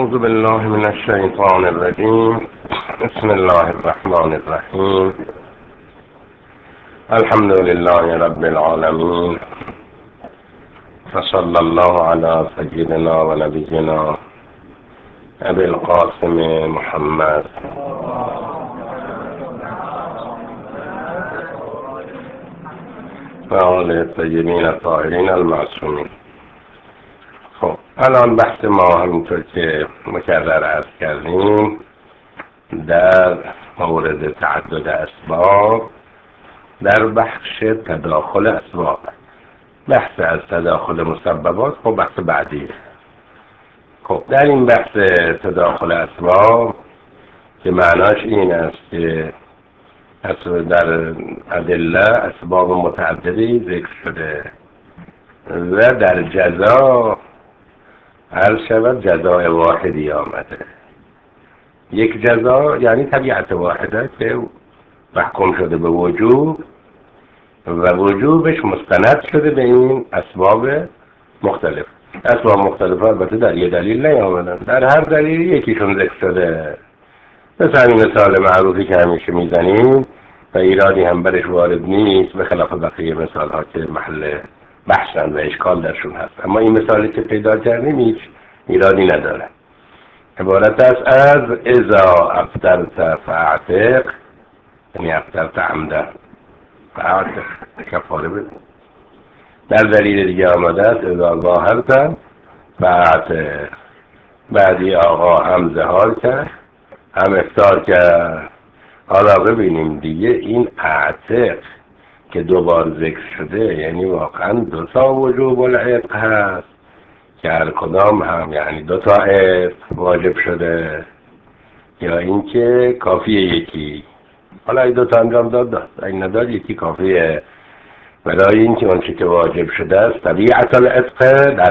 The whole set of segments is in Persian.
أعوذ بالله من الشيطان الرجيم. بسم الله الرحمن الرحيم. الحمد لله رب العالمين، وصلى الله على سيدنا ونبينا أبي القاسم محمد وآل الطيبين الطاهرين المعصومين. خب الان بحث ما همینطور که مکرر عرض کردیم در مورد تعدد اسباب در بخش تداخل اسباب، بحث از تداخل مسببات خب بحث بعدی. خب در این بحث تداخل اسباب که معناش این است که در ادله اسباب متعددی ذکر شده و در جزا عرض شود جزای واحدی آمده. یک جزا یعنی طبیعت واحده که محکوم شده به وجوب و وجوبش مستند شده به این اسباب مختلف. اسباب مختلف البته در یه دلیل نیامدن، در هر دلیل یکیشون ذکر شده. مثل این مثال معروفی که همیشه میزنیم و ایرادی هم برش وارد نیست، به خلاف بقیه مثال ها که محل بحثن و اشکال درشون هست، اما این مثالی که پیدا کردیم هیچ ایرادی نداره. عبارت است از اذا افطرت فاعتق، یعنی افطرت عمدا فاعتق، کفاره بده. در دلیل دیگه آمده است اذا ظاهرت فاعتق، بعدی آقا هم ظهار کرد هم افطار کرد. حالا ببینیم دیگه این اعتق که دوبار ذکر شده یعنی واقعا دو تا وجوب العتق هست که هر کدام هم یعنی دو تا عتق واجب شده، یا اینکه کافیه یکی. حالا این دو تا انجام داد، این نداد یکی کافیه، برای اینکه اون چی که واجب شده است طبیعت العتق در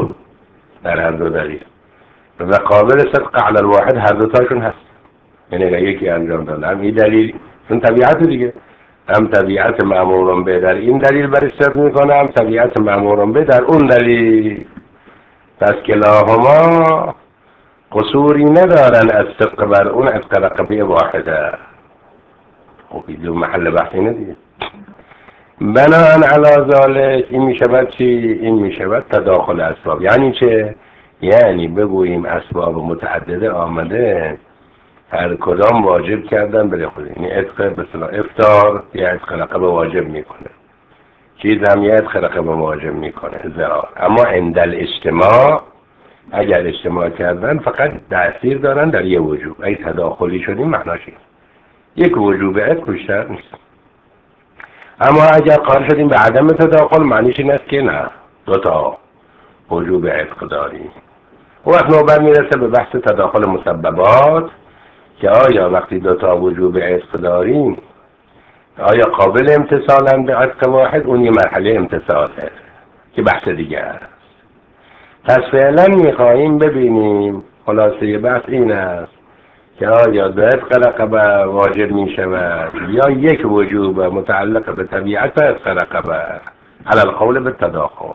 هر دو دلیل و قابل صدق علی الواحد هر دو تاشون هست. یعنی اگر یکی انجام داد هم این دلیل اون طبیعت دیگه، هم طبیعت مأمورون به در این دلیل برش صدق میکنه، هم طبیعت مأمورون به در اون دلیل. پس کلاهما قصوری ندارن از صدق بر اون عتق رقبه واحده. خب این محل بحثی ندیگه. بناهن علی ذالک این میشود چی؟ این میشود تداخل اسباب. یعنی چه؟ یعنی بگوییم اسباب متعدده آمده هر کدام واجب کردن بله خود. یعنی عتق مثلا افطار یه عتق رقبه واجب میکنه، چیز هم یه عتق رقبه واجب میکنه زرار. اما عند الاجتماع اگر اجتماع کردن فقط تأثیر دارن در یه وجوب. ای تداخلی شدیم معناش این یک وجوب عتق بیشتر نیست. اما اگر قائل شدیم به عدم تداخل معنیش این است که نه دو تا وجوب عتق داریم. و وقت نوبت میرسه به بحث تداخل مسببات که آیا وقتی دو تا وجوب عتق داریم آیا قابل امتثالن به عتق واحد؟ اون یه مرحله امتثاله که بحث دیگه است. پس فعلا میخواییم ببینیم خلاصه بحث این است که آیا دو عتق رقبه واجب میشود یا یک وجوب متعلق به طبیعت عتق رقبه علی القول به تداخل.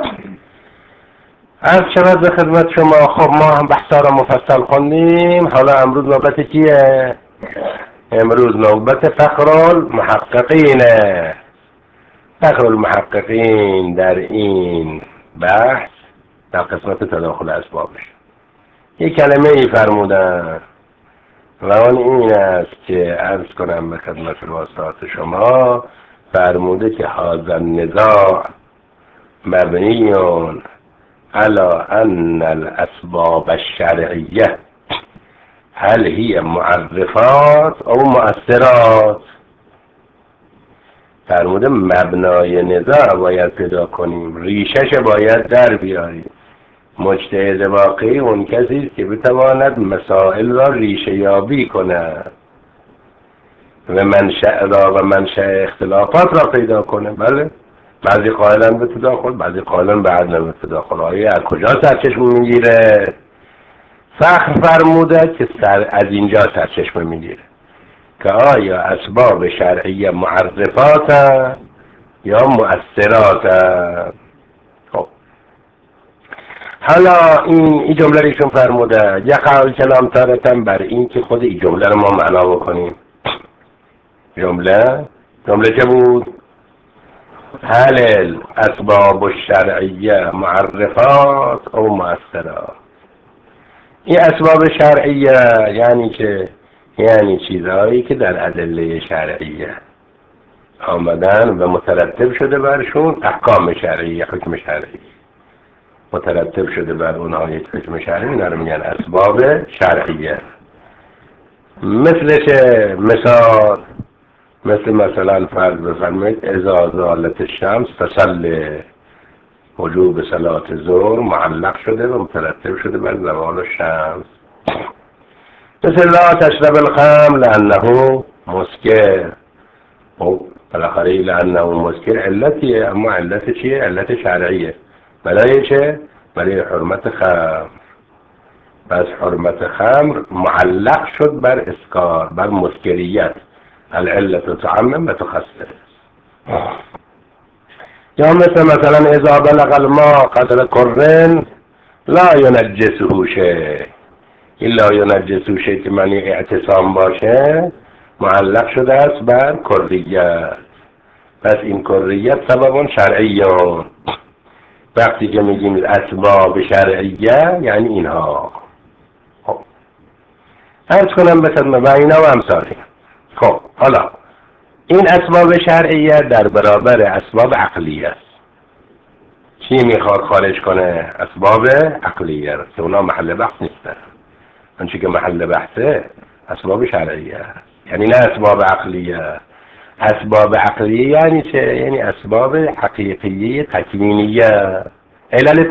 از شود به خدمت شما. خب ما هم بحثا را مفصل خوندیم. حالا امروز نوبت کیه؟ امروز نوبت فخر المحققینه. فخر المحققین در این بحث در قسمت تداخل اسبابش یک کلمه ای فرمودن و آن این است که عرض کنم به خدمت الواسطات شما. فرموده که هذا النزاع مبنیون على ان الاسباب الشرعیه هل هی معرفات او مؤثرات. فرموده مبنای نزاع باید پیدا کنیم، ریشش باید در بیاریم. مجتهد واقعی اون کسی است که بتواند مسائل را ریشه یابی کند و منشأ اختلافات را پیدا کنه. بله بعضی قائلن به تداخل، بعضی قائلن به عدم تداخل. آیا از کجا سرچشمه میگیره؟ فخر فرموده که از اینجا سرچشمه میگیره که آیا اسباب شرعیه معرفات یا مؤثرات. خب حالا این جمله ایشون فرموده یقع الکلام تارتن بر این که خود این جمله رو ما معنا بکنیم. جمله چه بود؟ هل الاسباب الشرعیه معرفات او مؤثرات. این اسباب شرعیه یعنی چیزهایی که در ادله شرعیه آمدن و مترتب شده برشون احکام شرعیه، حکم شرعی مترتب شده بر اونها یک حکم شرعی، اینا رو میگن اسباب شرعیه. مثلا فرض بفرمایید اذا زالت الشمس فصل، وجوب صلات ظهر معلق شده و مترتب شده بر زوال الشمس. مثل لا تشرب الخمر لانه مسکر، بالاخره لانه مسکر علتیه، اما علت چیه؟ علت شرعیه. برای چه؟ برای حرمت خمر. پس حرمت خمر معلق شد بر اسکار، بر مسکریت. العلت تعمم و تخصص. یا مثلا اذا بلغ الماء قدر قرن لا ینجسه شیء، این لا ینجسه شیء که معنی اعتصام باشه معلق شده است بر کریت. پس این کریت سبب شرعیون. وقتی که میگیم اسباب شرعیه یعنی اینها. خب عرض کنم به خدمت و اینا و امثالی. خب حالا این اسباب شرعیه در برابر اسباب عقلیه است. چی میخواد خارج کنه؟ اسباب عقلیه که اونا محل بحث نیستن. آنچه که محل بحثه اسباب شرعیه، یعنی نه اسباب عقلیه. اسباب عقلیه یعنی چه؟ یعنی اسباب حقیقیه تکوینیه. علل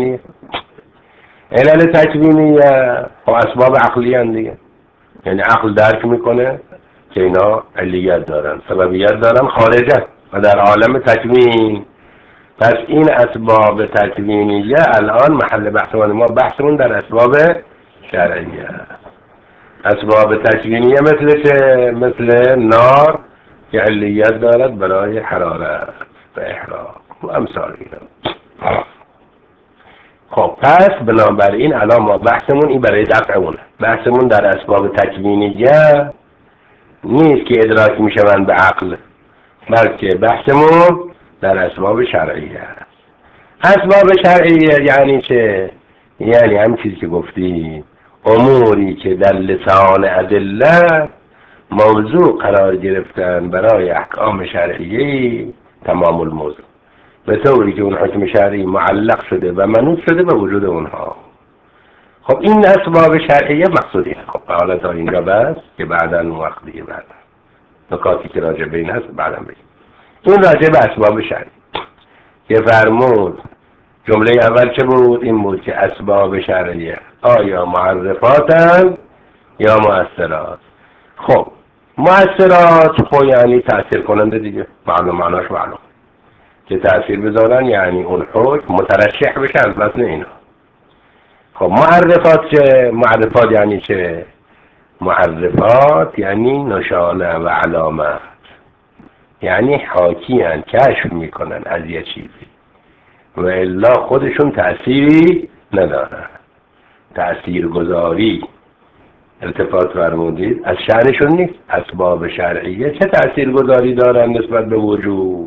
تکوینیه و اسباب عقلیه هم دیگه. یعنی عقل درک میکنه که اینا علیت دارن، سببیت دارن، خارجه و در عالم تکوین. پس این اسباب تکوینیه الان محل بحثمون، ما بحثمون در اسباب شرعیه. اسباب تکوینیه مثل چه؟ مثل نار که علیت دارد برای حرارت و احراق و امثال اینا. خب پس بنابراین الان ما بحثمون این برای دفع اونه. بحثمون در اسباب تکوینیه نیست که ادراک میشوند به عقل، بلکه بحثمون در اسباب شرعیه. اسباب شرعیه یعنی چه؟ یعنی هم چیزی که گفتیم، اموری که در لسان ادله موضوع قرار گرفتن برای احکام شرعیه تمام الموضوع، به طوری که اون حکم شرعی معلق شده و منوط شده به وجود اونها. خب این اسباب شرعیه مقصودیه. خب حالا تا اینجا بس که بعداً وقت دیگه بعد نکاتی که راجع به این هست بعداً بگیم. این راجع به اسباب شرعی که فرمود جمله اول چه بود؟ این بود که اسباب شرعیه آیا معرفاتن یا مؤثرات. خب مؤثرات خب یعنی تأثیر کننده دیگه، معناش معلوم که تأثیر بذارن، یعنی اون حکم مترشح بشه از بطن اینا. خب معرفات چه؟ معرفات یعنی چه؟ معرفات یعنی نشانه و علامت، یعنی حاکی هن، کشف میکنن از یه چیزی و الا خودشون تأثیری ندارن. تأثیر گذاری التفات فرمودید از شأنشون نیست. اسباب شرعیه چه تأثیر گذاری دارن نسبت به وجود؟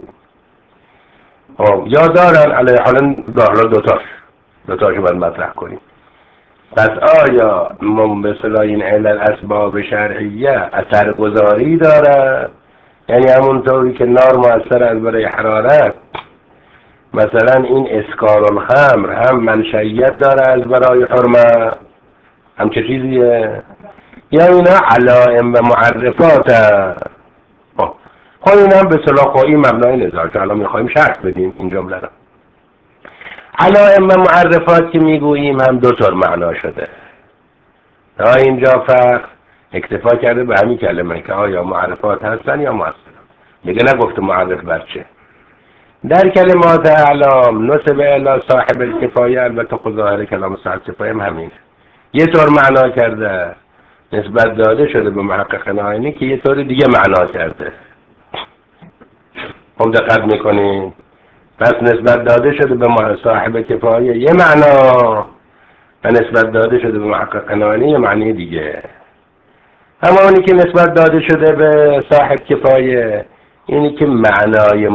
یا دارن علیه حالا دوتاشو باید مطرح کنیم. پس آیا مثلا این علل اسباب شرعیه اثر گذاری داره؟ یعنی همونطوری که نار مؤثر است برای حرارت، مثلا این اسکار الخمر هم منشأیت داره از برای حرمت، هم چه چیزیه؟ یا اینا علائم و معرفات. خب این هم به صلاح خواهی مبنای نظار که الان میخواییم شرح بدیم این جمله را. علائم و معرفات که میگوییم هم دو طور معنا شده. تا اینجا فرق اکتفا کرده به همین کلمه که آیا معرفات هستن یا مؤثرات. میگه نگفته معرف بر چه. در کلمات اعلام نسب الی صاحب الکفایه، البته خود ظاهر کلام صاحب کفایه هم همینه. یه طور معنا کرده نسبت داده شده به محقق ناینی که یه طور دیگه معنا کرده. هم دقت میکنید پس نسبت داده شده به صاحب کفایه یه معنا و نسبت داده شده به محقق نایینی یه معنی دیگه. اما اونی که نسبت داده شده به صاحب کفایه اینی که معنای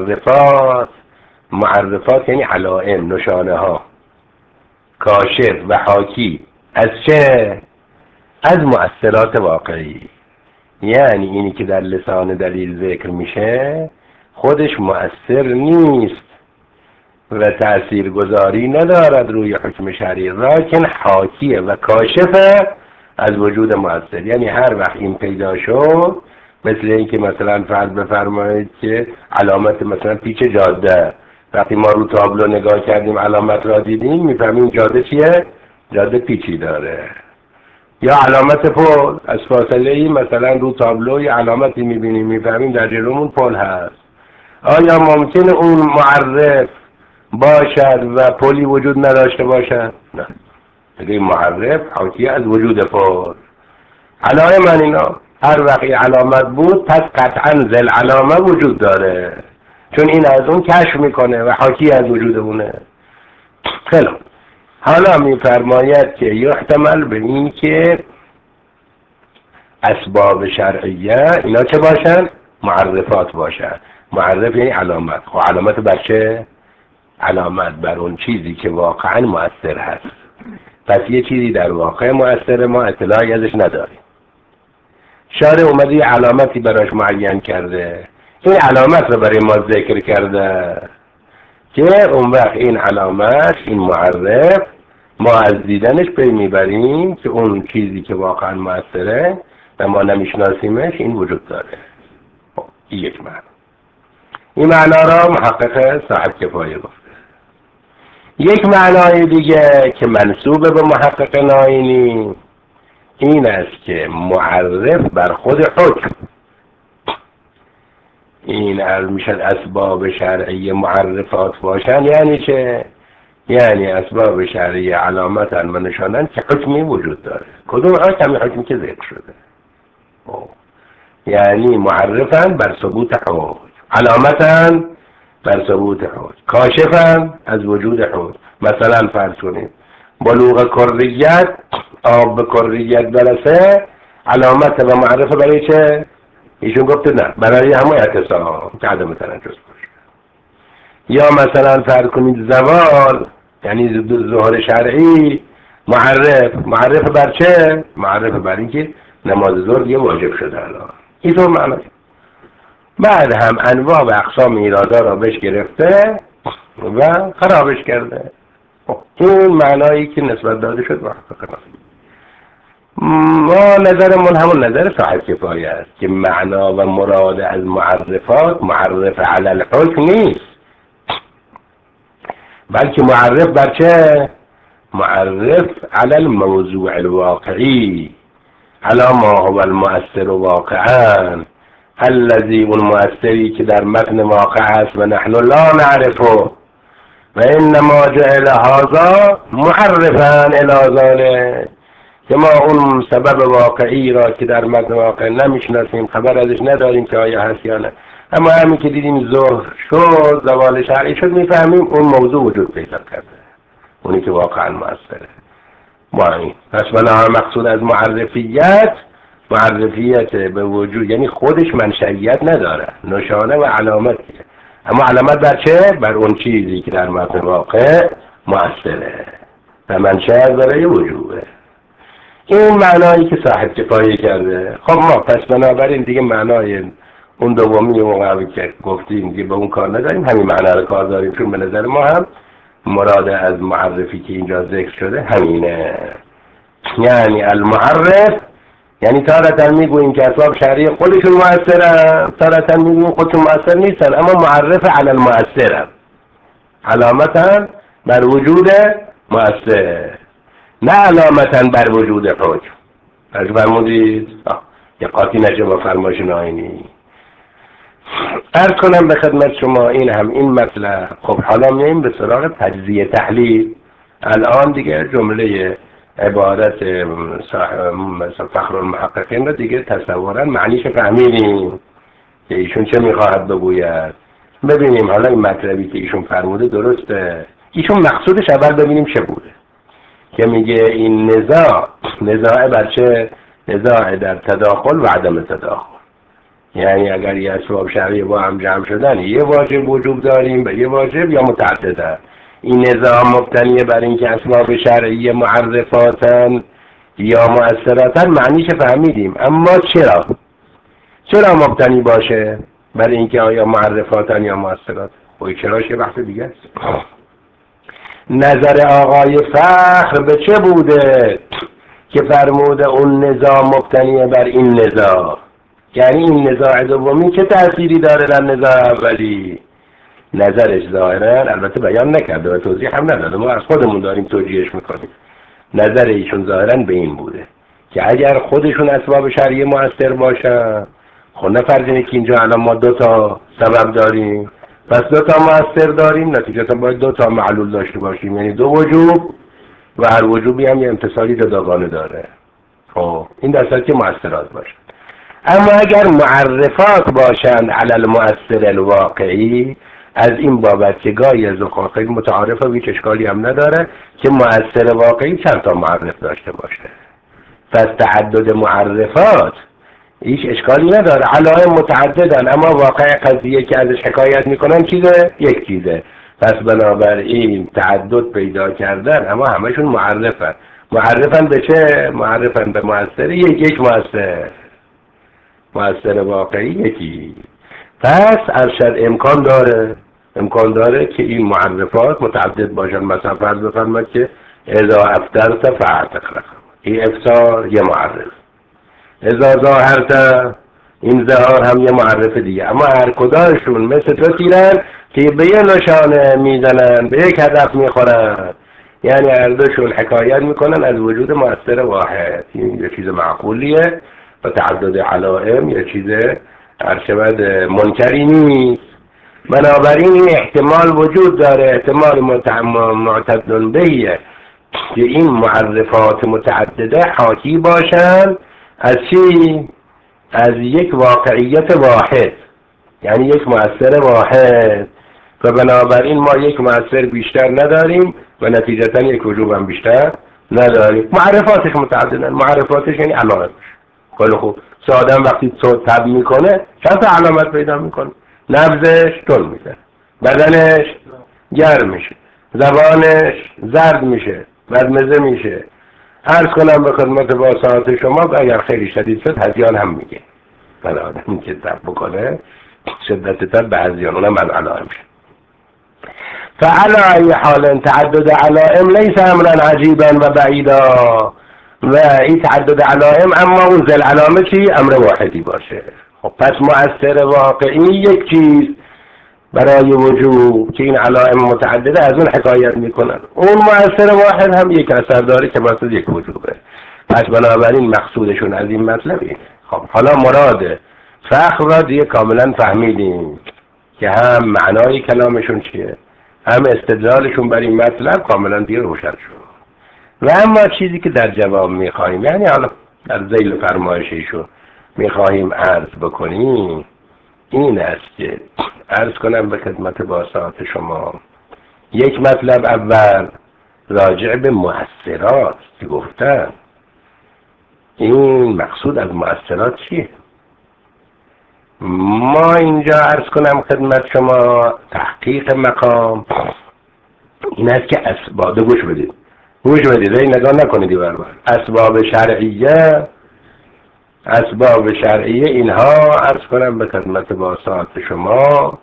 معرفات یعنی علائم، نشانه ها، کاشف و حاکی از چه؟ از مؤثرات واقعی. یعنی اینی که در لسان دلیل ذکر میشه خودش مؤثر نیست و تأثیرگذاری ندارد روی حکم شرعی، لیکن حاکیه و کاشفه از وجود مؤثر. یعنی هر وقت این پیدا شد، مثل اینکه مثلا فرض بفرمایید که علامت مثلا پیچ جاده، وقتی ما رو تابلو نگاه کردیم علامت را دیدیم میفهمیم جاده چیه؟ جاده پیچی داره. یا علامت پل، از فاصله ای مثلا رو تابلو یه علامتی میبینیم میفهمیم در جلومون پل هست. آیا ممکنه اون معرف باشد و پلی وجود نداشته باشد؟ نه. دیگه معرف حاکی از وجود پل. علائم من اینا هر وقت علامت بود پس قطعا ذل علامه وجود داره، چون این از اون کشف میکنه و حاکی از وجود اونه. خیلی حالا میفرماید که یحتمل به این که اسباب شرعیه اینا چه باشن؟ معرفات باشن. معرف یعنی علامت. خب علامت بر چه؟ علامت بر اون چیزی که واقعا مؤثر هست. پس یه چیزی در واقع مؤثر ما اطلاعی ازش نداریم. شارع اومده یه علامتی براش معین کرده، این علامت رو برای ما ذکر کرده که اون وقت این علامت، این معرف، ما از دیدنش پی میبریم که اون چیزی که واقعا مؤثره و ما نمیشناسیمش این وجود داره. این یک معنی. این معنا را محقق صاحب کفایه گفته. یک معنای دیگه که منسوب به محقق نایینی این است که معرف بر خود حکم، این میشد اسباب شرعی معرفات باشن. یعنی چه؟ یعنی اسباب شرعی علامتن و نشانن که حکمی وجود داره. کدوم حکمی که ذکر شده. یعنی معرفن بر ثبوت حکم، علامتن بر ثبوت حکم، کاشفن از وجود حکم. مثلا فرض کنیم بلوغ کریت، آب به کریت برسه، علامت و معرفه برای چه؟ ایشون گفته نه، برای همون اعتصام که عدم تنجس باشه. یا مثلا فرض کنید زوال، یعنی ظهور شرعی، معرف بر چه؟ معرف بر این که نماز ظهر دیگه واجب شده الان. اینطور معنی. بعد هم انواع و اقسام ایرادا را بهش گرفته و خرابش کرده. این معنایی که نسبت داده شد محقق. ما نظرمون همون نظر صاحب کفایه است که معنا و مراد از معرفات معرف علی الحکم نیست، بلکه معرف بر چه؟ معرف علی الموضوع الواقعی، علی ما هو المؤثر واقعا، الذی اون مؤثری که در متن واقع است و نحن لا نعرفه و انما جعل هذا معرفا الی ذلك، که ما اون سبب واقعی را که در متن واقع نمیشناسیم، خبر ازش نداریم که آیا هست یا نه، اما همین که دیدیم ظهر شد، زوال شرعی شد، میفهمیم اون موضوع وجود پیدا کرده، اونی که واقعا مؤثره. با این پس بنابراین مقصود از معرفیت به وجود، یعنی خودش منشأیت نداره، نشانه و علامت، اما علامت بر چه؟ بر اون چیزی که در متن واقع مؤثره و منشأ برای وجوده. این معنایی که صاحب کفایه کرده. خب ما پس بنابراین دیگه معنای اون دومی موقعی که گفتیم دیگه به اون کار نداریم، همین معنا رو کار داریم، چون به نظر ما هم مراد از معرفی که اینجا ذکر شده همینه. یعنی المعرف، یعنی تارتا میگوییم که اسباب شرعی خودشون مؤثرن، تارتا میگوییم خودشون مؤثر نیستن، اما معرف علی المؤثرن، علامتا بر وجود مؤثر، نه علامتا بر وجود حکم. از فرمودید یا قاطی نشه با فرمایش نایینی. عرض کنم به خدمت شما این مطلب. خب حالا میاییم به سراغ تجزیه تحلیل. الان دیگه جمله عبارت فخر المحققین رو دیگه تصورا معنیش فهمیدیم که ایشون چه میخواهد بگوید. ببینیم حالا این مطلبی که ایشون فرموده درسته. ایشون مقصودش اول ببینیم چه بوده که میگه این نزاع بر چه؟ نزاع در تداخل و عدم تداخل. یعنی اگر یه اسباب شرعی با هم جمع شدن یه واجب وجوب داریم به یه واجب یا متعددن. این نزاع مبتنی بر اینکه اسباب شرعی معرفاتن یا مؤثراتن معنیش فهمیدیم، اما چرا مبتنی باشه بر اینکه آیا معرفاتن یا مؤثرات؟ خب چراش یه بحث دیگه است. نظر آقای فخر به چه بوده که فرموده اون نزاع مبتنی بر این نزاع؟ یعنی این نزاع دومی چه تأثیری داره در نزاع اولی؟ نظرش ظاهرا البته بیان نکرده و توضیح هم نداده، ما از خودمون داریم توجیهش میکنیم. نظر ایشون ظاهرا به این بوده که اگر خودشون اسباب شرعی مؤثر باشن، خب نه فرض اینه که اینجا الان ما 2 تا سبب داریم، پس 2 تا مؤثر داریم، نتیجتا باید 2 تا معلول داشته باشیم، یعنی 2 وجوب و هر وجوبی هم یه امتصالی جداگانه داره. خب این در صورتی که مؤثرات باشن. اما اگر معرفات باشند علی المؤثر الواقعی، از این بابت که گاهی از خیلی متعارفه و هیچ اشکالی هم نداره که مؤثر واقعی چند تا معرف داشته باشه. پس تعدد معرفات هیچ اشکالی نداره، علائم متعددن اما واقع قضیه که ازش حکایت میکنن یک چیزه. پس بنابراین تعدد پیدا کردن اما همشون معرفن به چه؟ معرفن به مؤثر یک مؤثر واقعی یکی. پس ارشد امکان داره که این معرفات متعدد باشن. مثلا فرض بفرمایید که اذا افطرت فاعتق، این افطار یه معرف، اذا ظاهرت این ظهار هم یه معرف دیگه، اما هر کدامشون مثل تو تیرن که به یه نشانه میزنن، به یک هدف میخورن، یعنی هر دوشون حکایت میکنن از وجود مؤثر واحد. این یه چیز معقولیه و تعدد علائم یه چیز عرشبت منکری نیست. بنابراین این احتمال وجود داره، احتمال معتدل بهیه که این معرفات متعدده حاکی باشن از چی؟ از یک واقعیت واحد، یعنی یک مؤثر واحد. و بنابراین ما یک مؤثر بیشتر نداریم و نتیجتا یک وجوب هم بیشتر نداریم. معرفاتش متعددن، معرفاتش یعنی علامتش. خیلی خوب، آدم وقتی تب میکنه چند تا علامت پیدا میکنه؟ نبضش تند میشه، بدنش گرم میشه، زبانش زرد میشه، بدمزه میشه. عرض کنم به خدمت با ساعت شما اگر خیلی شدید شد هذیان هم میگه. بله آدمی که تب بکنه شدت تب به هذیان، اونم از علائم شد. فعلى ای حال تعدد علائم لیس امرا عجیبا و بعیدا، و این تعدد علائم اما اون ذل علامه چی؟ امر واحدی باشه. خب پس مؤثر واقعی یک چیز برای وجود که این علائم متعدده از اون حکایت میکنن، اون مؤثر واحد هم یک اثر داره که واسه یک وجوده. پس بنابراین مقصودشون از این مطلبی. خب حالا مراد فخر را دیگه کاملا فهمیدیم که هم معنای کلامشون چیه، هم استدلالشون بر این مطلب کاملا دیگه روشن شد. و اما چیزی که در جواب میخواهیم، یعنی حالا در ذیل فرمایششون میخواهیم عرض بکنیم، این است که عرض کنم به خدمت باسات شما یک مطلب اول راجع به مؤثرات که گفتن. این مقصود از مؤثرات چیه؟ ما اینجا عرض کنم خدمت شما تحقیق مقام این است که اسباب، گوش بدید این نگاه نکنید بربر. اسباب شرعیه اینها عرض کنم به خدمت باسات شما،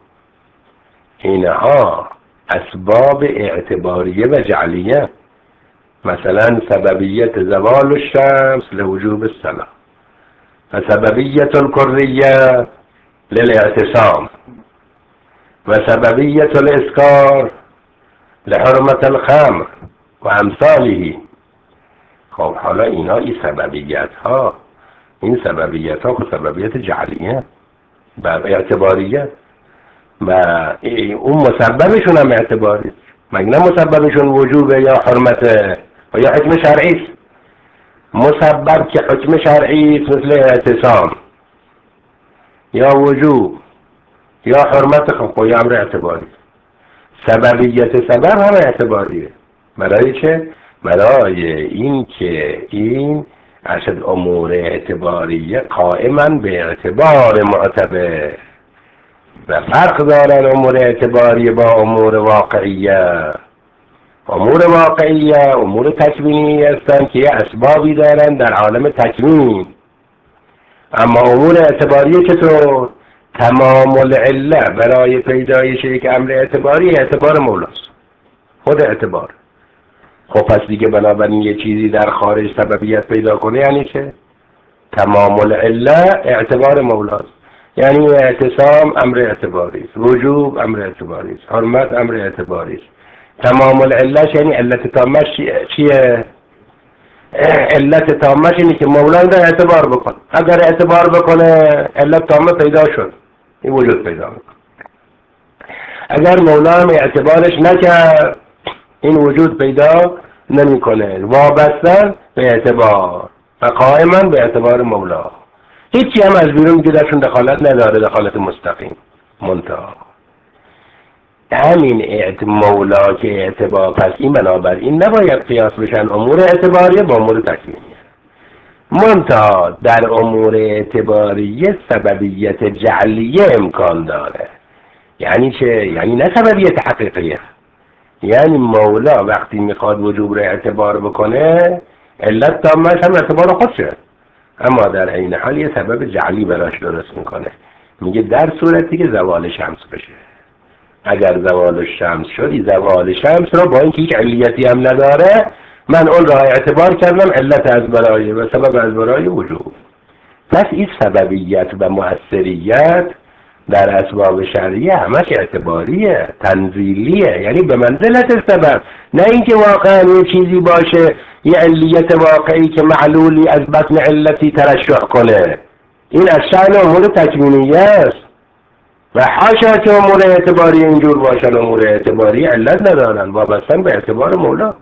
اینها اسباب اعتباریه و جعلیه. مثلا سببیت زوال الشمس لوجوب الصلاة و سببیت الکریه للاعتصام و سببیت الاسکار لحرمت الخمر و امثاله. خب حالا اینا این سببیت ها خب سببیت جعلیه و اعتباریه و اون مسببشون هم اعتباری، مگه نه مسببشون وجوبه یا حرمته و یا حکم شرعی است. مسبب که حکم شرعی مثل اعتصام یا وجوب یا حرمت خودی امر اعتباری، سببیت سبب هم اعتباریه. برای چه؟ برای این که این اشد امور اعتباریه قائما به اعتبار معتبر و فرق دارن امور اعتباری با امور واقعیه. امور واقعیه امور تکوینی هستند که اسبابی دارن در عالم تکوین، اما امور اعتباریه چطور؟ تمام العله برای پیدایش یک امر اعتباری اعتبار مولاست، خود اعتبار. خب پس دیگه بنابراین یه چیزی در خارج سببیت پیدا کنه یعنی چه؟ تمام العله اعتبار مولاست، یعنی اعتصام امر اعتباری است، وجوب امر اعتباری است، حرمت امر اعتباری است. تمام العله یعنی علت تامش چیه؟ علت تامش اینه که مولا در اعتبار بکن، اگر اعتبار بکنه علت تامه پیدا شد، این وجود پیدا میکنه. اگر مولا هم اعتبارش نکرد این وجود پیدا نمیکنه. وابستن به اعتبار و قائما به اعتبار مولا، هیچی هم از بیرون که درشون دخالت نداره، دخالت مستقیم. منتها همین مولا که اعتبار، پس این بنابراین نباید قیاس بشن امور اعتباریه با امور تکوینیه. منتها در امور اعتباریه سببیت جعلیه امکان داره. یعنی چه؟ یعنی نه سببیت حقیقیه. یعنی مولا وقتی میخواد وجوب رو اعتبار بکنه علت تامش هم اعتبار خودشه، اما در عین حال یه سبب جعلی براش درست میکنه. میگه در صورتی که زوال شمس بشه، اگر زوال شمس شدی، زوال شمس رو با اینکه هیچ علیتی هم نداره من اون را اعتبار کردم علت از برای و سبب از برای وجود. پس این سببیت و مؤثریت در اسباب شرعیه همش اعتباریه، تنزیلیه، یعنی به منزلت سبب، نه اینکه واقعا یه چیزی باشه یه علیت واقعی که معلولی از بطن علتی ترشح کنه. این از شأن امور تکوینیه است و حاشا که امور اعتباری اینجور باشن. امور اعتباری علت ندارن، وابستن به اعتبار مولا.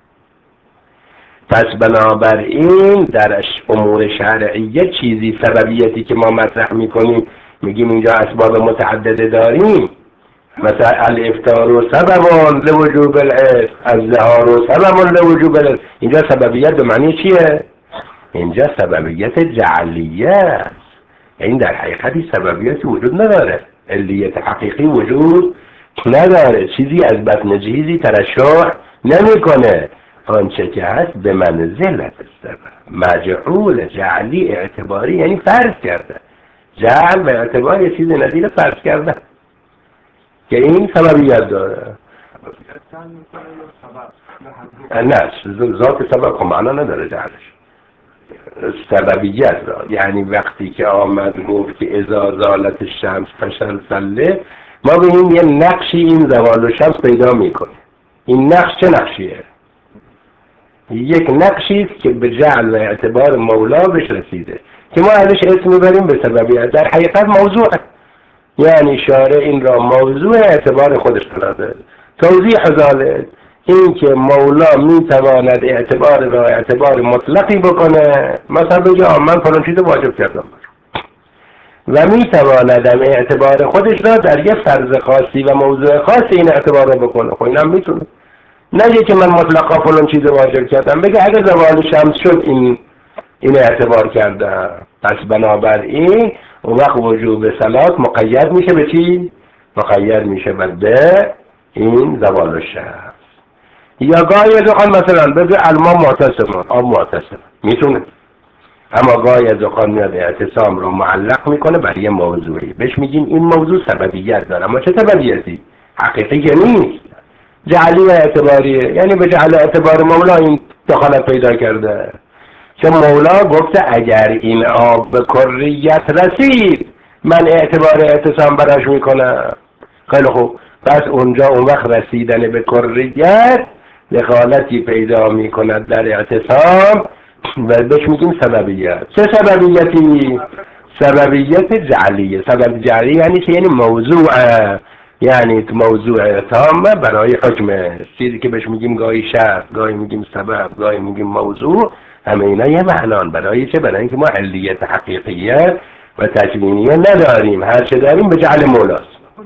پس بنابراین در امور شرعیه چیزی سببیتی که ما مطرح میکنیم، میگیم اینجا اسباب متعدده داریم، مثلا الافطار و سبب لوجوب العشق، الزهار و سبب لوجوب العشق، اینجا سببیت به معنی چیه؟ اینجا سببیت جعلیه است. این در حقیقتی سببیتی وجود نداره، علیت حقیقی وجود نداره، چیزی از بطن چیزی ترشح نمیکنه. آنچه که هست به منزلت سبب، مجعول جعلی اعتباری، یعنی فرض کرده. جعل به اعتبار یه چیز نظیر فرض کرده که این سببیت داره. نه ذات سبب که معنا نداره جعلش، سببیت داره. یعنی وقتی که آمد گفت که اذا زالت الشمس فشل، ما ببینیم یه نقشی این زوال الشمس پیدا میکنه. این نقش چه نقشیه؟ یک نقشی است که به جعل و اعتبار مولا بهش رسیده که ما ازش اسم میبریم به سببیت. در حقیقت موضوعه، یعنی شارع این را موضوع اعتبار خودش قراره. توضیح ذلك این که مولا میتواند اعتبار را اعتبار مطلقی بکنه، مثلا بگه من فلان چیز واجب کردم، و میتواند اعتبار خودش را در یه فرض خاصی و موضوع خاصی این اعتبار را بکنه. خب اینم میتونه، نگه که من مطلقا فلان چیز واجب کردم، بگه اگه زوال شمس شد این اعتبار کرده. پس بنابراین اون وقت وجوب صلات مقید میشه به چی؟ مقید میشه به این زوال الشمس. یا گاهی از اوقات مثلا بگه الماء معتصم، آب معتصم، میتونه. اما گاهی از اوقات میاد اعتصام رو معلق میکنه برای یه موضوعی، بهش میگیم این موضوع سببیت داره، اما چه سببیتی؟ حقیقی که نیست، جعلی و اعتباریه. یعنی به جعل اعتبار مولا این دخالت پیدا کرده، چه مولا گفته اگر این آب به کریت رسید من اعتبار اعتصام براش میکنم. خیلی خوب، پس اونجا اون وقت رسیدن به کریت دخالتی پیدا میکند در اعتصام و بهش میگیم سببیت. چه سببیتی؟ سببیت جعلیه. سبب جعلی یعنی چه؟ یعنی موضوعه، یعنی موضوع تامه برای حکم چیزی که بهش میگیم گاهی شرط، گاهی میگیم سبب، گاهی میگیم موضوع. همه اینا یه معنان. برای چه؟ برای اینکه ما علیت حقیقیه و تکوینیه نداریم. هر چه داریم به جعل مولاست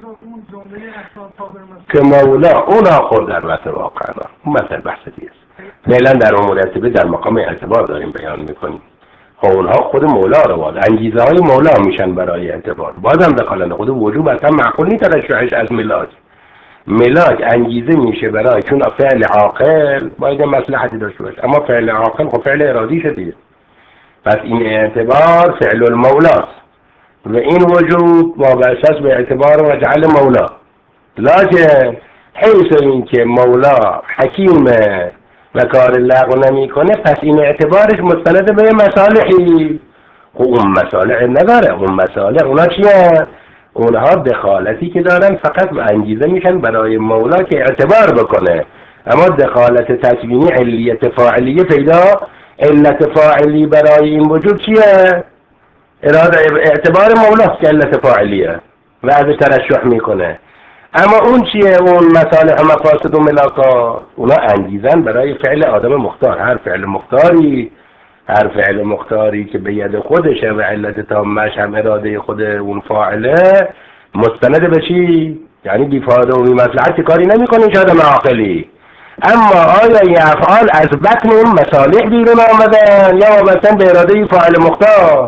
که مولا اون آخر در وقت واقعا اون مثل بحث دیست. فعلا در اون مرتبه در مقام اعتبار داریم بیان میکنیم. اونها خود مولا رو باید انگیزه های مولا میشن برای اعتبار. بازم دخالن خود وجوب اصلا معقول نیست ترشحش از ملاک. ملاک انگیزه میشه برای چون فعل عاقل باید مصلحتی داشته باشه، اما فعل عاقل خب فعل ارادی شدید. پس این اعتبار فعل المولاست و این وجود وابسته به اعتبار و جعل مولا. لکن حیث این که مولا حکیمه و کار لغو نمی کنه، پس این اعتبارش مستند به مصالحی. اون مصالح نداره. اون مصالح اونا چیه؟ اونها دخالتی که دارن فقط انگیزه میشن برای مولا که اعتبار بکنه، اما دخالت تکوینی علیت فاعلیه پیدا علت فاعلی برای این وجود چیه؟ اراده اعتبار مولاست که علت فاعلیه و ازش ترشح میکنه. اما اون چیه؟ اون مصالح و مفاسد و ملاکات اونا انگیزن برای فعل آدم مختار. هر فعل مختاری که به ید خودشه و علت تامش هم اراده خود اون فاعله مستند به چی؟ یعنی بیفاده و بی‌مصلحت کاری نمی‌کنه هیچ آدم عاقلی. اما آیا این افعال از بطن اون مصالح بیرون آمدن یا وابستن به اراده فاعل مختار؟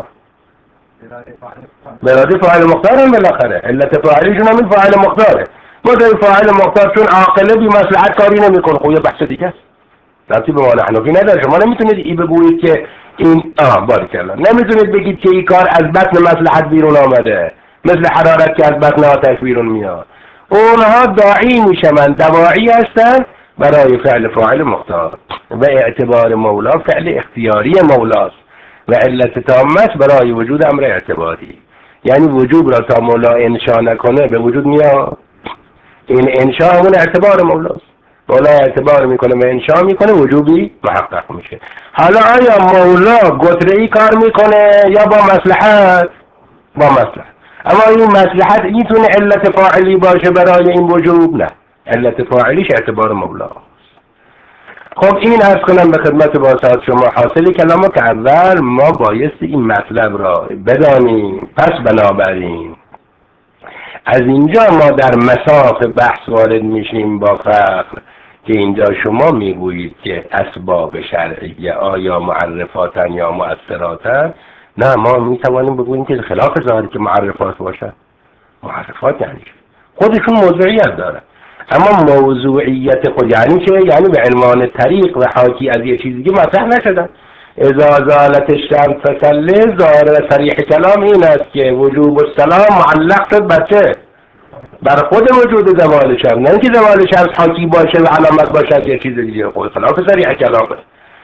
به اراده فاعل مختار هم بالاخره علت فاعلیشون هم این فاعل مختاره. مثل فاعل مختار چون عاقله بی‌مصلحت کاری نمی‌کنه، خب یه بحث دیگه است. رابطی به مال حنفی نداره. شما نمیتونید این بگویید که این باریکلا نمیتونید بگید که این کار از بطن مصلحت بیرون آمده، مثل حرارت که از بطن آتش بیرون میاد. اونها داعی میشن، دواعی هستن برای فعل فاعل مختار و اعتبار مولا فعل اختیاری مولاست و علت تامت برای وجود امر اعتباری. یعنی وجوب را تا مولا انشا نکنه به وجود میاد. این انشا همون اعتبار مولاست. مولا اعتبار میکنه و انشا میکنه وجوبی محقق میشه. حالا آیا مولا گتره‌ای کار میکنه یا با مصلحت؟ با مصلحت. اما این مصلحت میتونه علت فاعلی باشه برای این وجوب؟ نه، علت فاعلیش اعتبار مولا. خب این عرض کنم به خدمت واسطات شما حاصل کلامو که اول ما بایستی این مطلب را بدانیم. پس بنابراین از اینجا ما در مساف بحث وارد میشیم با فقر که اینجا شما میگویید که اسباب شرعیه آیا معرفاتن یا مؤثراتن. نه، ما میتوانیم بگوییم که خلاف ظاهری که معرفات باشن. معرفات یعنی خودشون موضوعیت داره، اما موضوعیت خود یعنی چه؟ یعنی به عنوان طریق و حاکی از یه چیزی که مطرح نشدن. اذا زالت الشمس فسل، ظاهر صریح کلام این است که وجوب السلام معلق شد بر چه؟ بر خود وجود زوال شمس، نه اینکه زوال شمس حاکی باشه و علامت باشه یه چیز دیگه. خود خلاف صریح کلامه.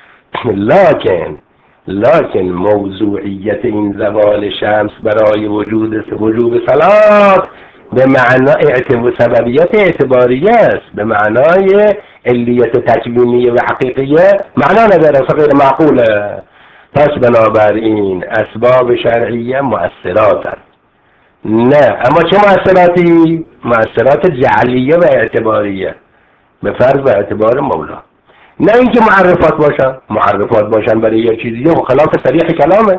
لکن موضوعیت این زوال شمس برای وجوب صلات به معنای سببیت اعتباریه است، به معنای علیت تکوینیه و حقیقیه معنا نداره، غیر معقوله. پس بنابراین اسباب شرعیه مؤثراتن. نه، اما چه مؤثراتی؟ مؤثرات جعلیه و اعتباریه به فرض و اعتبار مولا. نه اینکه معرفات باشن برای یه چیزی و خلاف صریح کلامه.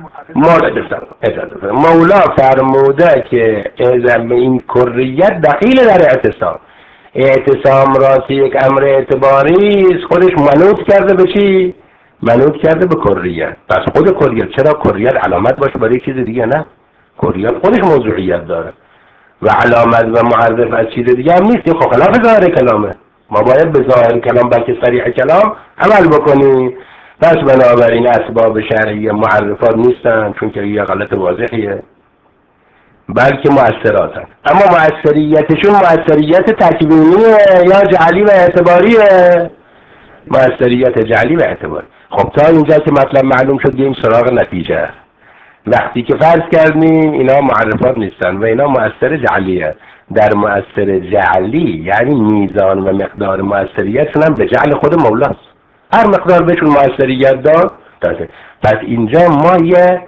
مولا فرموده که این کریت دخیل در اعتصام را که یک امر اعتباری است خودش منوط کرده به چی؟ منوط کرده به کریت. پس خود کریت چرا کریت علامت باشه برای چیز دیگه؟ نه، کریت خودش موضوعیت داره و علامت و معرف از چیز دیگه هم نیست. خب خلاف ظاهر کلامه. ما باید به ظاهر کلام بلکه صریح کلام عمل بکنیم. پس بنابراین اسباب شرعی معرفات نیستن، چون که یه غلط واضحیه، بلکه مؤثراتن. اما مؤثریتشون مؤثریت تکوینیه یا جعلی و اعتباریه؟ مؤثریت جعلی و اعتباری. خب تا اینجا که مطلب معلوم شد بریم سراغ نتیجه. وقتی که فرض کردیم اینا معرفات نیستن و اینا مؤثر جعلیه، در مؤثر جعلی یعنی میزان و مقدار مؤثریتشون هم به جعل خود مولاست. هر مقدار بهشون مؤثریت داد. پس اینجا ما یه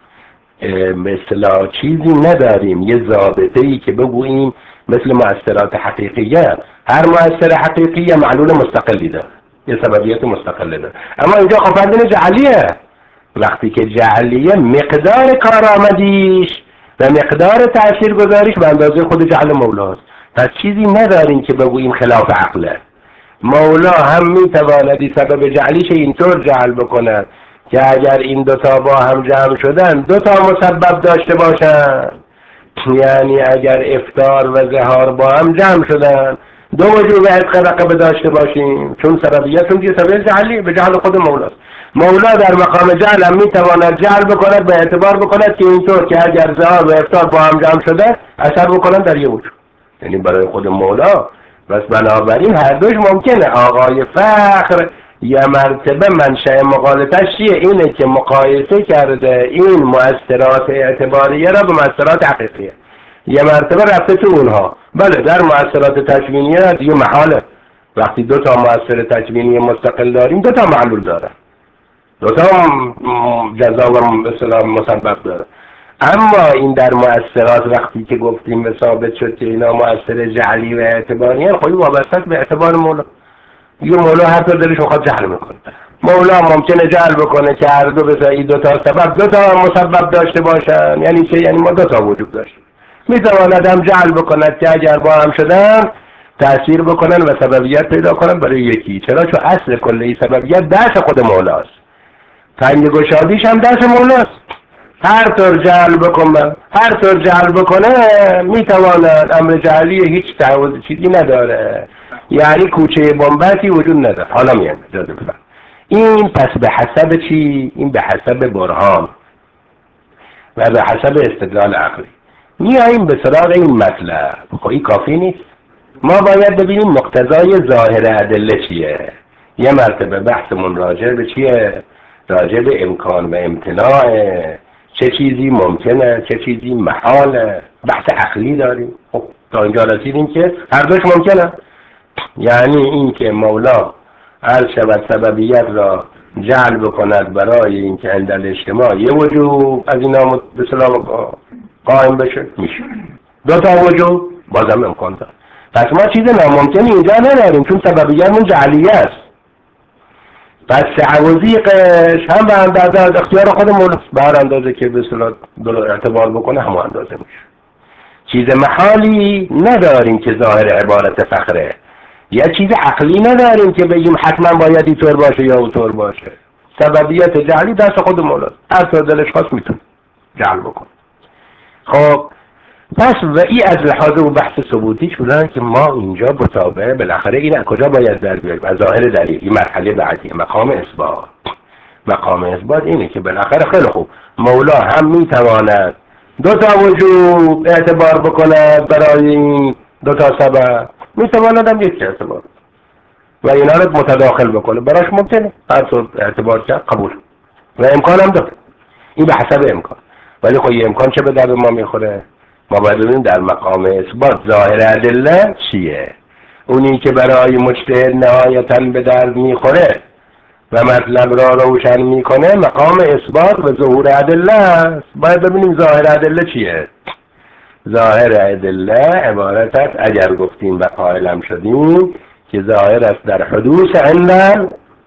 مثلا چیزی نداریم، یه ضابطه‌ای که بگوییم مثل مؤثرات حقیقیه. هر مؤثر حقیقیه معلول مستقلی داره، یه سببیت مستقلی داره. اما اینجا خب فرض جعلیه، وقتی که جعلیه مقدار کارآمدیش و مقدار تأثیر گذاریش به اندازه خود جعل مولاست. پس چیزی نداریم که بگوییم خلاف عقله. مولا هم میتواند سبب جعلیش اینطور جعل بکند که اگر این دوتا با هم جمع شدن دوتا مسبب داشته باشن، یعنی اگر افطار و ظهار با هم جمع شدن دو وجوب عتق رقبه داشته باشیم، چون سببیتون دیگه سبب جعلی به جعل خود مولاست. مولا در مقام جعل هم میتواند جعل بکند به اعتبار بکند که اینطور که اگر ظهار و افطار با هم جمع شده اثر بکنند در یه وجوب، یعنی برای خود مولا. بس بنابراین هر دوش ممکنه. آقای فخر یه مرتبه منشأ مغالطش چیه؟ اینه که مقایسه کرده این مؤثرات اعتباریه را به مؤثرات حقیقیه. یه مرتبه رفته تو اونها. بله در مؤثرات تکوینیه دیگه محاله، وقتی دو تا مؤثر تکوینی مستقل داریم دو تا معلول داره، دو تا جزا و مثلا مسبب داره. اما این در مؤثرات وقتی که گفتیم و ثابت شد که اینا مؤثر جعلی و اعتباری هست، خیلی وابسته به اعتبار مولا. یه مولا هر طور دلش میخواد جعل میکنه. مولا ممکنه جعل بکنه که هر دو بسایی دو تا سبب دو تا مسبب داشته باشن. یعنی چه؟ یعنی ما دو تا وجود داشتیم. میتواند هم جعل بکند که اگر با هم شدن تأثیر بکنن و سببیت پیدا کنن برای یکی. چرا؟ چون اصل کلی سببیت دست خود مولاست، تنگ گشادیش هم دست مولاست. هر طور جعل بکنه، هر طور جعل بکنه میتواند. امر جعلی هیچ تعوض چیزی نداره، یعنی کوچه بنبستی وجود نداره. حالا میاد اجازه بفرمایید. این پس به حسب چی؟ این به حسب برهان و به حسب استدلال عقلی میاییم به سراغ این مطلب. خب این کافی نیست، ما باید ببینیم مقتضای ظاهر ادله چیه. یه مرتبه بحثمون راجع به چیه؟ راجع به امکان و امتناع، چه چیزی ممکنه چه چیزی محاله. بحث عقلی داریم. خب تا اینجا رسیدیم که هر دوش ممکنه، یعنی این که مولا هر شود سببیت را جعل بکند برای این که عند الاجتماع یه وجوب از اینا به سلام قائم بشه، میشه. دو تا وجوب بازم امکان داره. پس ما چیز ناممکنی اینجا نداریم چون سببیتمون جعلیه است. پس تعوضیقش هم به اندازه از اختیار خود مولاست، به هر اندازه که به صلاح اعتبار بکنه همون اندازه میشه. چیز محالی نداریم که ظاهر عبارت فخره. یا چیز عقلی نداریم که بگیم حتما باید اینطور باشه یا اونطور باشه. سببیت جعلی دست خود مولاست، هر طور دلش خواست میتونه جعل بکنه. خب پس و ای از لحاظ و بحث ثبوتی شدن که ما اینجا مطابقه بالاخره این از کجا باید در بیاریم؟ از ظاهر دلیل. این مرحله بعدی مقام اثبات. مقام اثبات اینه که بالاخره خیلی خوب مولا هم میتواند دو تا وجوب اعتبار بکند برای این دو تا سبب، میتواند هم یک اعتبار و اینا رو متداخل بکنه، براش ممکنه هر طور اعتبار کرد قبول و امکان هم داره. این به حسب امکان. ولی خب این امکان چه به درد ما میخوره؟ ما باید ببینیم در مقام اثبات ظاهر ادله چیه. اونی که برای مجتهد نهایتاً به درد میخوره و مطلب را روشن میکنه مقام اثبات و ظهور ادله است. باید ببینیم ظاهر ادله چیه. ظاهر ادله عبارت است، اگر گفتیم و قائلم شدیم، که ظاهر است در حدوث عند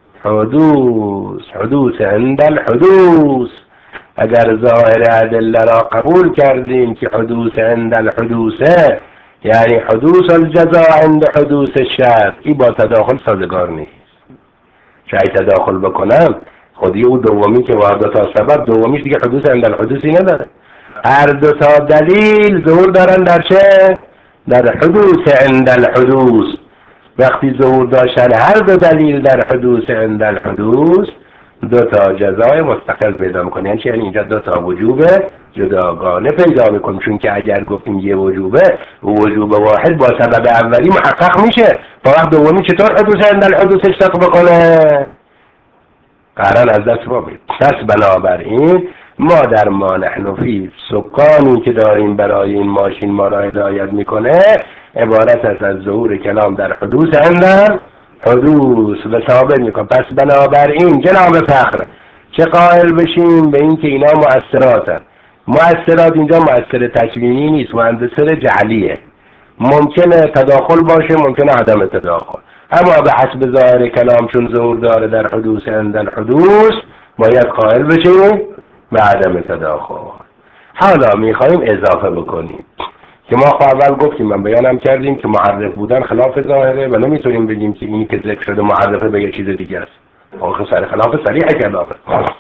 حدوث عند الحدوث. اگر ظاهر ادله را قبول کردیم که حدوث عند الحدوثه، یعنی حدوث الجزاء عند حدوث الشرط، این با تداخل سازگار نیست. شاید تداخل بکنم خودی او دومی که با دو تا سبب، دومیش دیگه حدوث عند الحدوثی نداره. هر دو تا دلیل ظهور دارن در چه؟ در حدوث عند الحدوث. وقتی ظهور داشتن هر دو دلیل در حدوث عند الحدوث، دو تا جزای مستقل پیدا میکنه. یعنی چی؟ یعنی اینجا دو تا وجوب جداگانه پیدا میکنیم، چون که اگر گفتیم یه وجوبه و وجوب واحد با سبب اولی محقق میشه، با وقت دومی چطور حدوث عند الحدوث اشتق بکنه؟ قرار از دست ما بید. پس بنابراین ما در ما نحن فی سکانی که داریم برای این ماشین ما را هدایت میکنه عبارت است از ظهور کلام در حدوث عند حدوث و ثابت میکنه. پس بنابراین جناب فخر چه قائل بشیم به این که اینا مؤثراتن. مؤثرات اینجا مؤثر تکوینی نیست، مؤثر جعلیه. ممکنه تداخل باشه، ممکنه عدم تداخل، اما به حسب ظاهر کلام چون ظهور داره در حدوث عند الحدوث باید قائل بشیم به عدم تداخل. حالا میخوایم اضافه بکنیم که ما اول گفتیم، من بیانم کردیم که معرف بودن خلاف ظاهره و نمیتونیم بگیم که اینی که ذکر شده معرفه به یه چیز دیگه است. آخه سر خلاف صریح کلامه.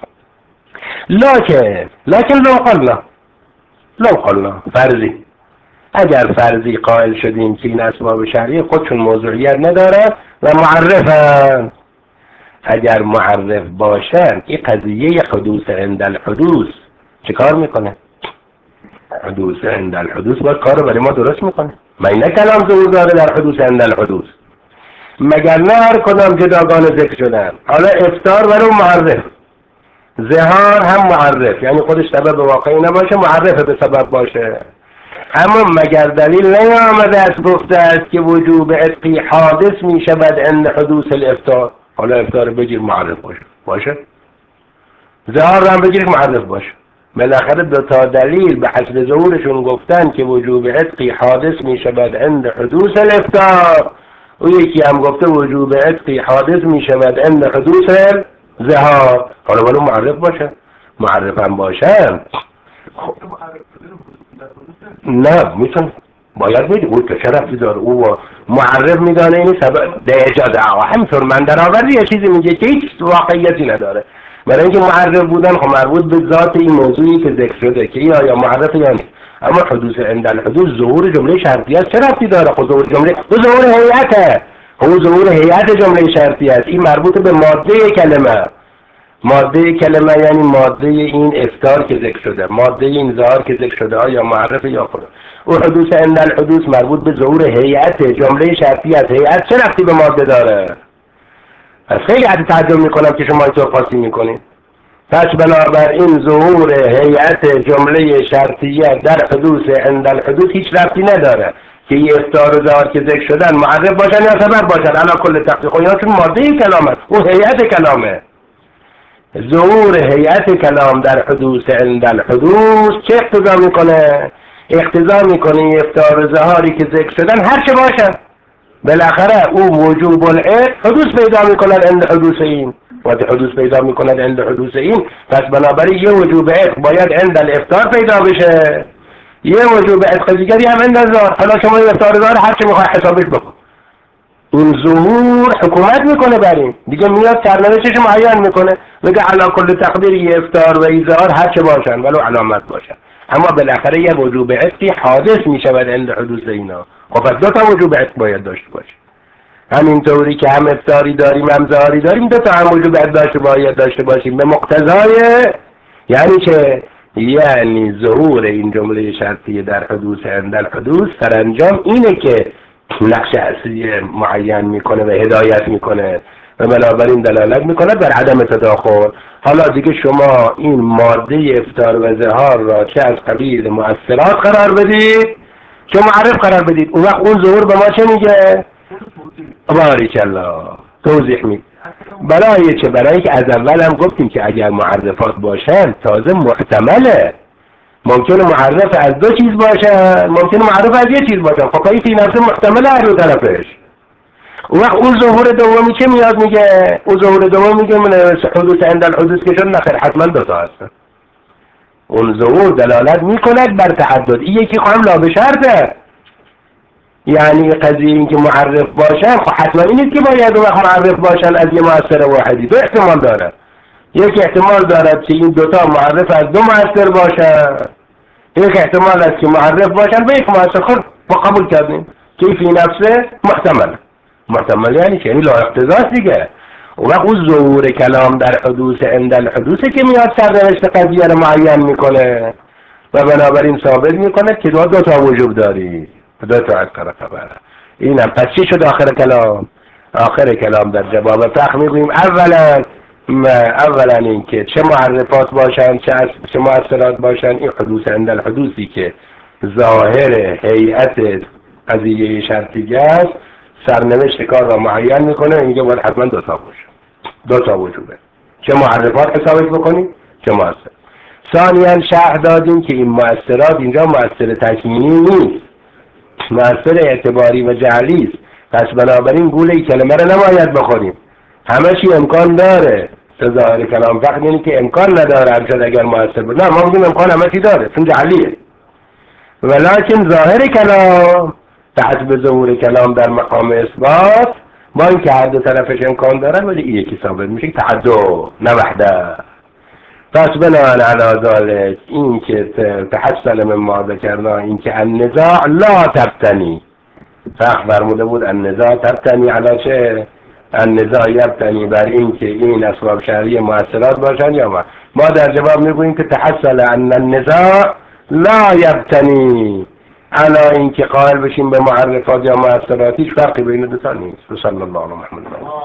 لکن لو قلنا فرضی، اگر فرضی قائل شدیم که این اسباب شرعی خودشون موضوعیت نداره و معرفن، اگر معرف باشن این قضیه حدوث عند الحدوث چه کار میکنه؟ حدوث عند الحدوث باید کار برای ما درست میکنه. من نه کلام ظهور داره در حدوث عند الحدوث، مگر نه هر کدام جداگانه ذکر شدن. حالا افطار برای معرف، ظهار هم معرف، یعنی خودش سبب واقعی نباشه، معرف به سبب باشه. اما مگر دلیل نیامده است گفته است که وجوب عتقی حادث می شود عند حدوث الافطار. حالا افطار بگیر معرف باشه، ظهار هم بگیر معرف باشه. بالاخره دو تا دلیل به حسب ظهورشون گفتن که وجوب عتقی حادث می شود عند حدوث الافطار، و یکی هم گفته وجوب عتقی حادث می شود عند حدوث ظهار. حالا ولو معرف باشه، معرف هم باشه نه میتونه، باید بگید او که شرفی داره، او معرف میدانه این سبب ده اجازه. همینطور من در آوردی یه چیزی میگه که هیچ واقعیتی نداره، برای اینکه معرف بودن خب مربوط به ذات این موضوعی که ذکر شده که این آیا معرف یا نیست. اما حدوث عند الحدوث ظهور جمله شرطی است، چه ربطی داره؟ خود ظهور جمله او ظهور هیئته، او ظهور هیئت جمله شرطی است. این مربوط به ماده کلمه، ماده کلمه یعنی ماده این افطار که ذکر شده، ماده این ظاهر که ذکر شده، آیا معرف یا خود. او حدوث عند الحدوث مربوط به ظهور هیئت جمله شرطی است. هیئت چه ربطی به ماده داره؟ از خیلی تعجب میکنم که شما اینطور قاسی میکنید. پس بنابراین ظهور هیئت جمله شرطیه در حدوث عند الحدوث هیچ ربطی نداره که این افطار و ظاهر که ذکر شدن معرف باشن یا سبب باشن. علا کل تحقیق اینا چون ماده کلام است، او هیئت کلامه. ظهور هیئت کلام در حدوث عند الحدوث چه اقتضا میکنه؟ اقتضا میکنه افطار و ظهاری که ذکر شدن هر چه باشن، بالاخره او وجوب العتق حدوث پیدا میکنن عند حدوث این، وقتی حدوث پیدا میکنن عند حدوث این، پس بنابراین یه وجوب عتق باید عند الافطار پیدا بشه، یه وجوب عتق دیگری هم عند الظهر. حالا شما افطار و ظهر هر چه میخوای حسابش بکن، این ظهور حکومت میکنه بر این دیگه، میاد سرنوشتش معین میکنه، میگه علا کل تقدیر یه افطار و ایزار هر چه باشن ولو علامت باشن، اما بالاخره یه وجوب عتقی حادث میشود عند حدوث اینا. خب پس دو تا وجوب عتق باید داشته باشه. همینطوری که هم افطاری داریم هم ظاهری داریم، دو تا هم وجوب عتق باید داشته باشیم به مقتضای، یعنی چه؟ یعنی ظهور این جمله شرطی در حدوث عند الحدوث سرانجام اینه که نقش اصلی معین میکنه و هدایت میکنه و بنابراین دلالت میکنه بر عدم تداخل. حالا دیگه شما این ماده افطار و ظهار را چه از قبیل مؤثرات قرار بدید چه معرف قرار بدید، اون وقت اون ظهور به ما چه میگه؟ باریکالله توضیح میگه. برای چه؟ برای که از اول هم گفتیم که اگر معرفات باشن تازه محتمله، ممکنه معرف از دو چیز باشه، ممکنه معرف از یه چیز باشه، خب این فی نفسه محتمله هر دو طرفش. اون وقت اون ظهور دومی چه میاد میگه؟ اون ظهور دوم میگه من حدوث عند الحدوث که شد نخیر حتما دو تا هستن. اون ظهور دلالت میکند بر تعدد، این یکی خواهم لا به شرطه، یعنی قضیه این که معرف باشن خب حتما این نیست که باید اون وقت معرف باشن از یه مؤثر واحدی. دو احتمال داره، یک احتمال دارد که این دوتا معرف از دو مؤثر باشن، یک احتمال است که معرف باشن به یک مؤثر. خود با قبول کردیم که فی نفسه محتمل یعنی که یعنی لا اقتضاست دیگه. اون وقت اون ظهور کلام در حدوث عند الحدوثه که میاد سرنوشت قضیه رو معین میکنه و بنابراین ثابت میکنه که دو تا وجوب داری، دو تا از خبره. اینم پس چی شد آخر کلام؟ آخر کلام در جواب فقه میگوییم اولا این که چه معرفات باشن چه مؤثرات باشن، این حدوث عند الحدوثی که ظاهر هیئت قضیه شرطیه است سرنوشت کار را معین میکنه، میگه باید حتما دو تا باشه، دو تا وجوبه، چه معرفات حسابش بکنیم چه مؤثر. ثانیاً شرح دادیم که این مؤثرات اینجا مؤثر تکوینی نیست، مؤثر اعتباری و جعلی است. پس بنابراین گوله کلمه رو نباید بخوریم، همه چی امکان داره ظاهر کلام فقط اینه که امکان نداره ارشد اگر موثر بود. نه، ما بگیم امکان همتی داره چون جعلیه، ولیکن ظاهر کلام تحت به ظهور کلام در مقام اثبات با اینکه هر دو طرفش امکان داره ولی این یکی ثابت میشه تعدد نه وحده. پس بناهن علی ذلک این که تحصل من ما ذکرنا این که النزاع لا تبتنی، فقط فرموده بود النزاع تبتنی علی چه؟ النزاع یبتنی بر این که این اسباب شرعی مؤثرات باشن یا ما در جواب میگوییم که تحصل ان النزاع لا یبتنی علی این که قائل بشیم به معرفات یا مؤثراتیش فرقی بین دو تا نیست. صلی الله علیه و محمد.